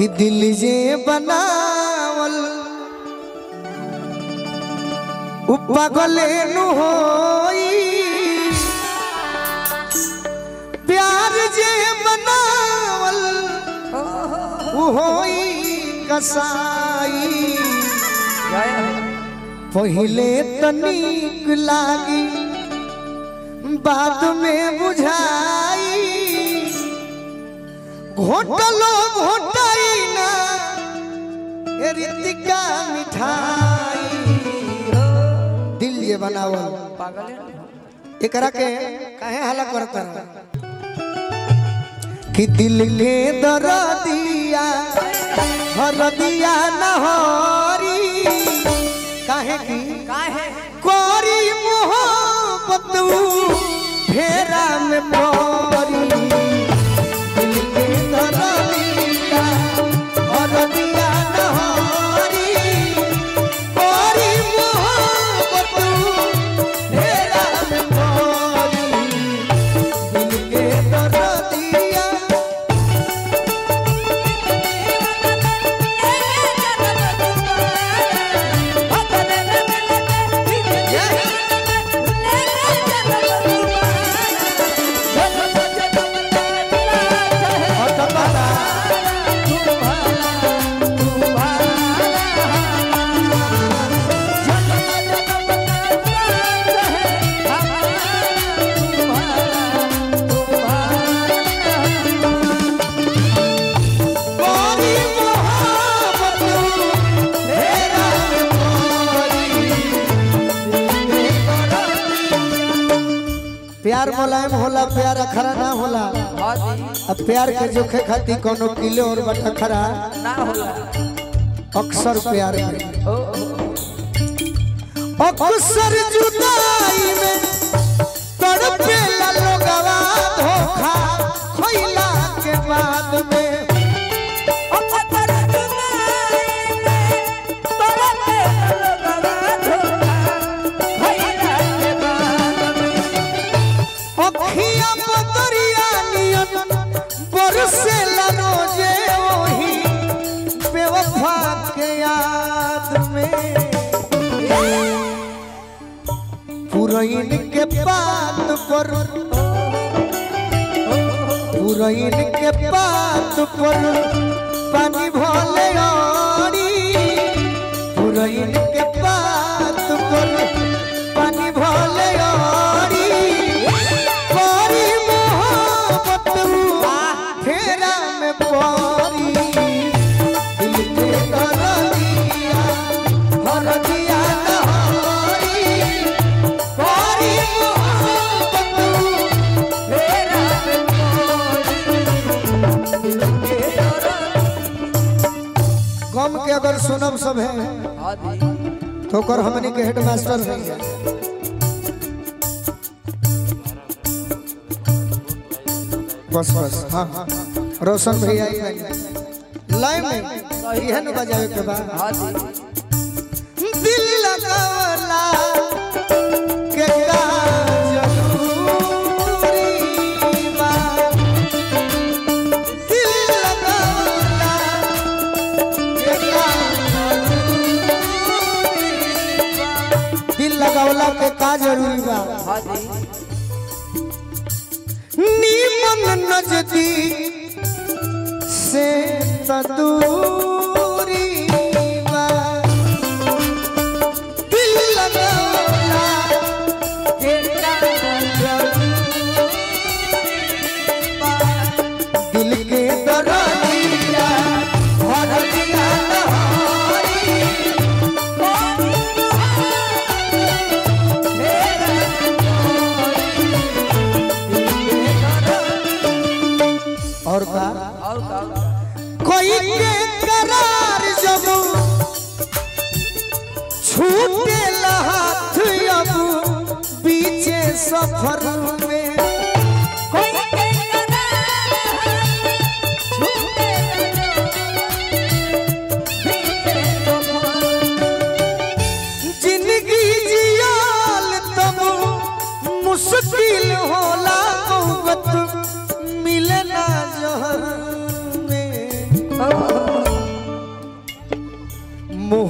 कि दिल जे बनावल पागले नु होई प्यार जे बनावल होई कसाई पहले तनिक लागी बाद में बुझाई घोटलो घोटाई ना रितिका मिठाई दिल ये बनावल पागल एकरा के काहे हल्ला करता कि दिल के दर्दिया हरदिया नहरी काहे की काहे कोरी मोहब्बत फेरा में परी दिल के दर्दिया हरदिया नहरी कोरी मोहब्बत फेरा में परी दिल के दर्दिया प्यार मुलायम होला प्यार अखरा ना होला अब प्यार के जोखे खाती कोनो किलो और बटखरा ना होला अक्सर प्यार में अक्सर जुदाई में तड़पेला लोगवा धोखा खोइला के बाद में पुरैन के बात पर पुरैन के बात पर पानी भले आड़ी पुरैन के बात पर पानी भले आड़ी कोरी मोहब्बत फेरा में परी दिल के दर्दिया हरदिया गम के अगर सुनम सब है तो कर हमने के हेड मास्टर है बस बस हाँ रोशन भैया लाइन में यह न बजावे के बाद दिल लगावला के लगावला के का जरूरी बा नीमन नजदीक से दूरी बा दिल लगावला के का जरूरी बा दिल के दर्दिया हरदिया और का कोई के करार जब छूटे हाथ अब बीचे सफर में कोई के जिंदगी जियाल तब मुश्किल होला मिले ना जहर में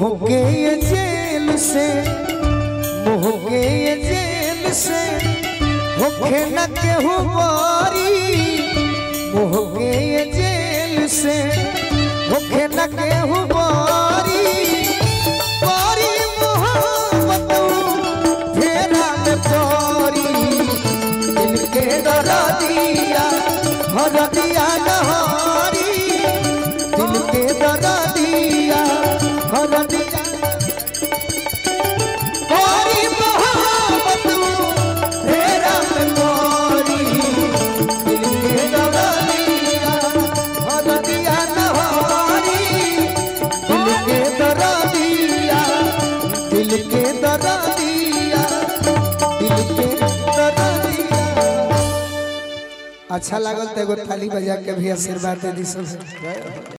मोह के ये जेल से, मोह के ये जेल से होखे न केहू बारी, मोह के ये जेल से होखे न केहू बारी, बारी मोहब्बत फेरा में परी, दिल के दरा दिया हर दिया नहारी, दिल के दरा दिया हर दिया, बारी मोहब्बत फेरा में परी, दिल के दरा दिया हर दिया नहारी, दिल के दरा दिया, दिल के दरा दिया, दिल के दरा दिया। अच्छा लागल तो एगो ताली बजा के भी आशीर्वाद दे दी सब।